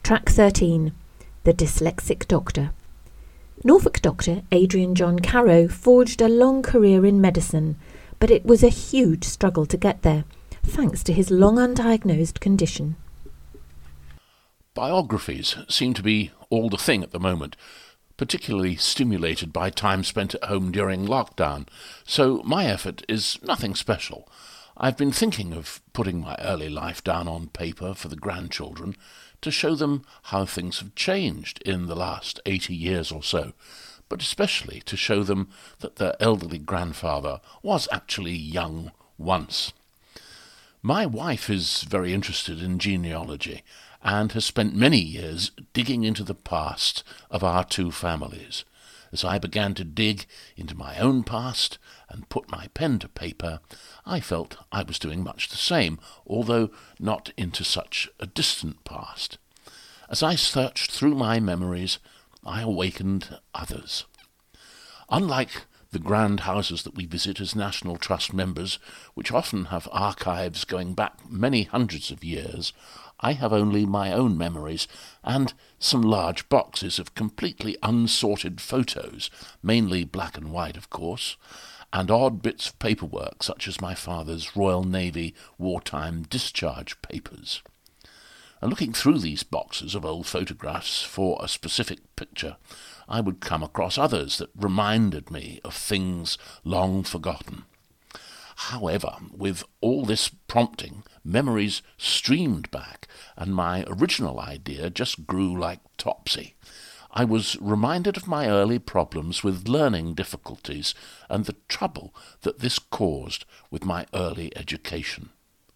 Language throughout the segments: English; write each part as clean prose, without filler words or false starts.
Track 13. The Dyslexic Doctor. Norfolk doctor Adrian John Carrow forged a long career in medicine, but it was a huge struggle to get there, thanks to his long undiagnosed condition. Biographies seem to be all the thing at the moment, particularly stimulated by time spent at home during lockdown, so my effort is nothing special. I've been thinking of putting my early life down on paper for the grandchildren to show them how things have changed in the last 80 years or so, but especially to show them that their elderly grandfather was actually young once. My wife is very interested in genealogy and has spent many years digging into the past of our two families. As I began to dig into my own past and put my pen to paper, I felt I was doing much the same, although not into such a distant past. As I searched through my memories, I awakened others. Unlike the grand houses that we visit as National Trust members, which often have archives going back many hundreds of years, I have only my own memories and some large boxes of completely unsorted photos, mainly black and white, of course, and odd bits of paperwork such as my father's Royal Navy wartime discharge papers. And looking through these boxes of old photographs for a specific picture, I would come across others that reminded me of things long forgotten. However, with all this prompting, memories streamed back, and my original idea just grew like Topsy. I was reminded of my early problems with learning difficulties and the trouble that this caused with my early education.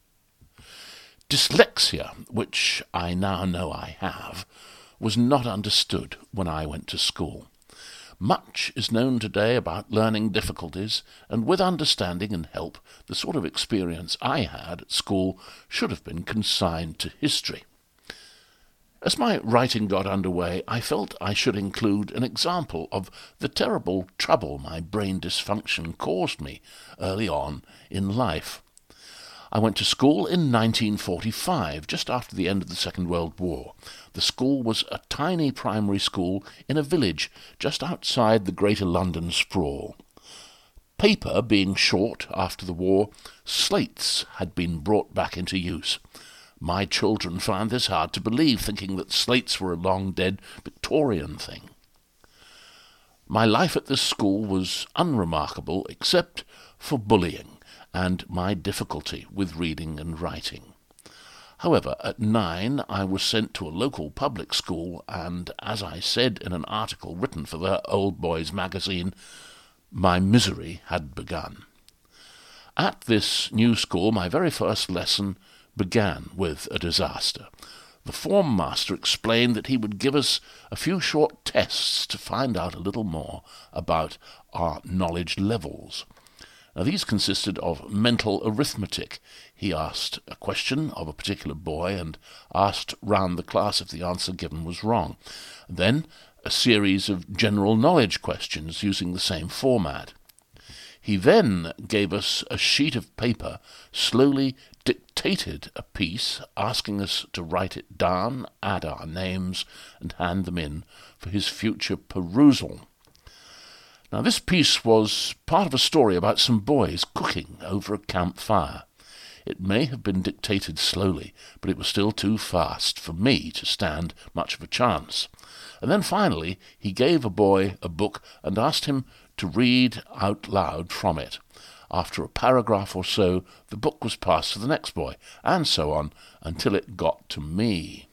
Dyslexia, which I now know I have, was not understood when I went to school. Much is known today about learning difficulties, and with understanding and help, the sort of experience I had at school should have been consigned to history. As my writing got underway, I felt I should include an example of the terrible trouble my brain dysfunction caused me early on in life. I went to school in 1945, just after the end of the Second World War. The school was a tiny primary school in a village just outside the Greater London sprawl. Paper being short after the war, slates had been brought back into use. My children found this hard to believe, thinking that slates were a long-dead Victorian thing. My life at this school was unremarkable except for bullying and my difficulty with reading and writing. However, at 9 I was sent to a local public school, and as I said in an article written for the Old Boys magazine, my misery had begun. At this new school, my very first lesson began with a disaster. The form master explained that he would give us a few short tests to find out a little more about our knowledge levels. Now, these consisted of mental arithmetic. He asked a question of a particular boy and asked round the class if the answer given was wrong. Then a series of general knowledge questions using the same format. He then gave us a sheet of paper, slowly dictated a piece, asking us to write it down, add our names, and hand them in for his future perusal. Now, this piece was part of a story about some boys cooking over a campfire. It may have been dictated slowly, but it was still too fast for me to stand much of a chance. And then finally he gave a boy a book and asked him to read out loud from it. After a paragraph or so, the book was passed to the next boy, and so on, until it got to me.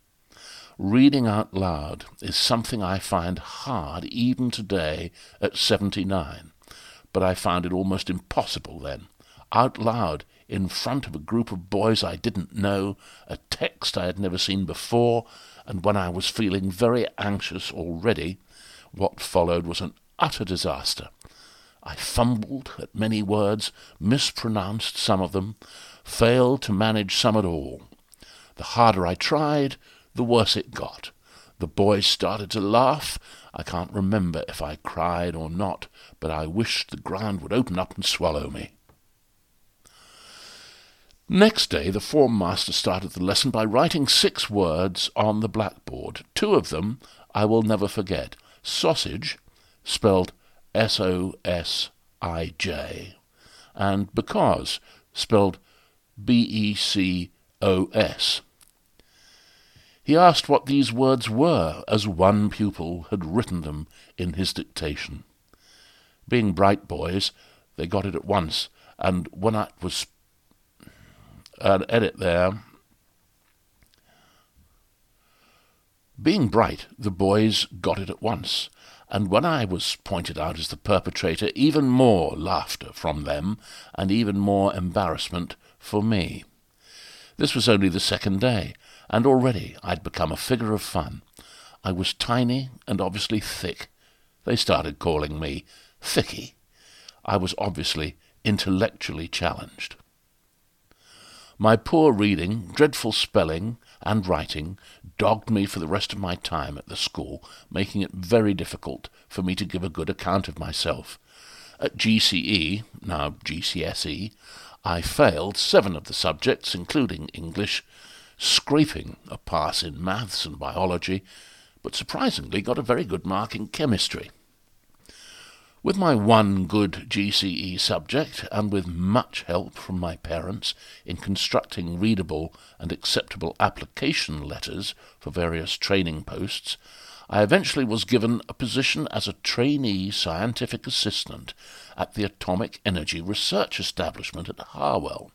Reading out loud is something I find hard even today at 79, but I found it almost impossible then. Out loud, in front of a group of boys I didn't know, a text I had never seen before, and when I was feeling very anxious already, what followed was an utter disaster. I fumbled at many words, mispronounced some of them, failed to manage some at all. The harder I tried, the worse it got. The boys started to laugh. I can't remember if I cried or not, but I wished the ground would open up and swallow me. Next day, the form master started the lesson by writing 6 words on the blackboard. 2 of them I will never forget. Sausage, spelled S-O-S-I-J, and because, spelled B-E-C-O-S. He asked what these words were, as one pupil had written them in his dictation. Being bright boys, they got it at once, and when I was an edit there. Being bright, the boys got it at once, and when I was pointed out as the perpetrator, even more laughter from them, and even more embarrassment for me. This was only the 2nd day, and already I'd become a figure of fun. I was tiny and obviously thick. They started calling me Thicky. I was obviously intellectually challenged. My poor reading, dreadful spelling and writing dogged me for the rest of my time at the school, making it very difficult for me to give a good account of myself. At GCE, now GCSE, I failed 7 of the subjects, including English, scraping a pass in maths and biology, but surprisingly got a very good mark in chemistry. With my one good GCE subject, and with much help from my parents in constructing readable and acceptable application letters for various training posts, I eventually was given a position as a trainee scientific assistant at the Atomic Energy Research Establishment at Harwell.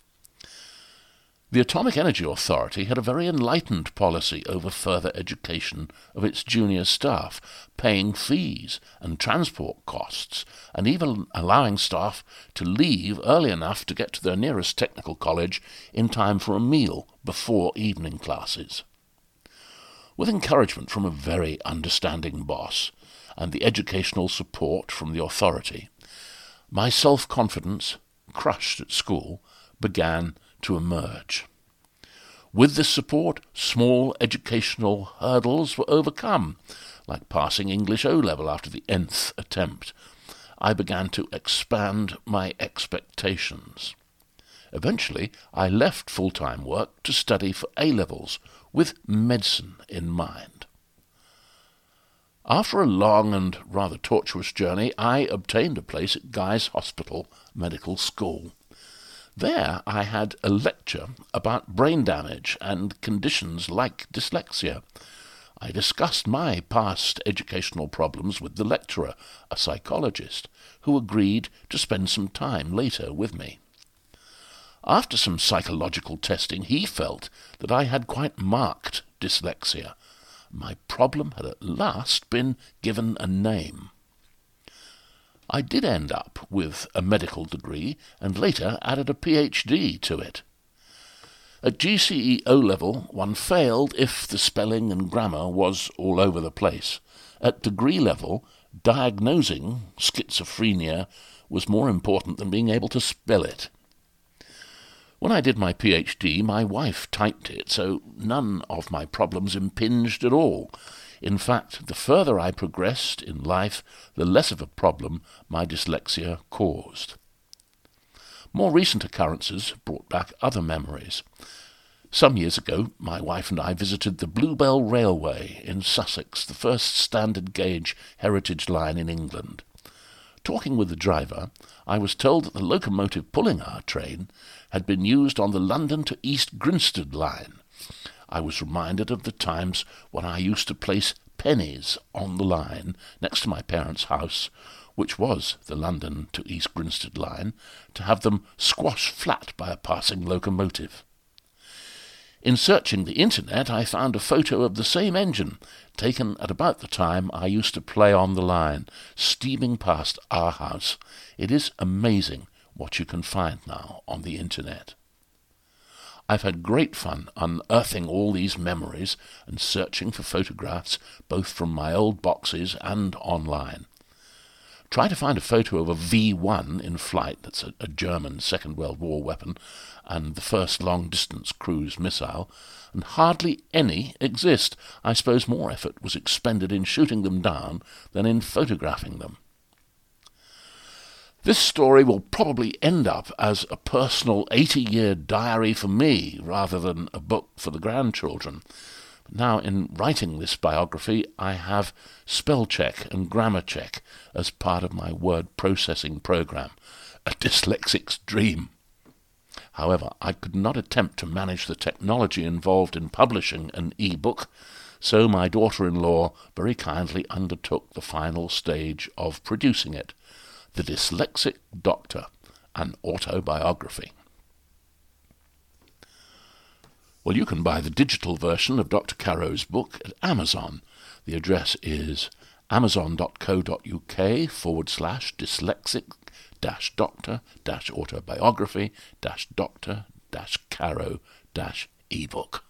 The Atomic Energy Authority had a very enlightened policy over further education of its junior staff, paying fees and transport costs, and even allowing staff to leave early enough to get to their nearest technical college in time for a meal before evening classes. With encouragement from a very understanding boss and the educational support from the authority, my self-confidence, crushed at school, began to emerge. With this support, small educational hurdles were overcome, like passing English O-level after the nth attempt. I began to expand my expectations. Eventually, I left full-time work to study for A-levels, with medicine in mind. After a long and rather tortuous journey, I obtained a place at Guy's Hospital Medical School. There I had a lecture about brain damage and conditions like dyslexia. I discussed my past educational problems with the lecturer, a psychologist, who agreed to spend some time later with me. After some psychological testing, he felt that I had quite marked dyslexia. My problem had at last been given a name. I did end up with a medical degree and later added a PhD to it. At GCE O-level, one failed if the spelling and grammar was all over the place. At degree level, diagnosing schizophrenia was more important than being able to spell it. When I did my PhD, my wife typed it, so none of my problems impinged at all. In fact, the further I progressed in life, the less of a problem my dyslexia caused. More recent occurrences brought back other memories. Some years ago, my wife and I visited the Bluebell Railway in Sussex, the first standard gauge heritage line in England. Talking with the driver, I was told that the locomotive pulling our train had been used on the London to East Grinstead line. I was reminded of the times when I used to place pennies on the line next to my parents' house, which was the London to East Grinstead line, to have them squashed flat by a passing locomotive. In searching the internet, I found a photo of the same engine, taken at about the time I used to play on the line, steaming past our house. It is amazing what you can find now on the internet. I've had great fun unearthing all these memories and searching for photographs both from my old boxes and online. Try to find a photo of a V-1 in flight, that's a German Second World War weapon, and the first long-distance cruise missile, and hardly any exist. I suppose more effort was expended in shooting them down than in photographing them. This story will probably end up as a personal 80-year diary for me rather than a book for the grandchildren. Now, in writing this biography, I have spell check and grammar check as part of my word processing program, a dyslexic's dream. However, I could not attempt to manage the technology involved in publishing an e-book, so my daughter-in-law very kindly undertook the final stage of producing it, The Dyslexic Doctor, an autobiography. Well, you can buy the digital version of Dr. Caro's book at Amazon. The address is amazon.co.uk/dyslexic-doctor-autobiography-Dr-Caro-ebook.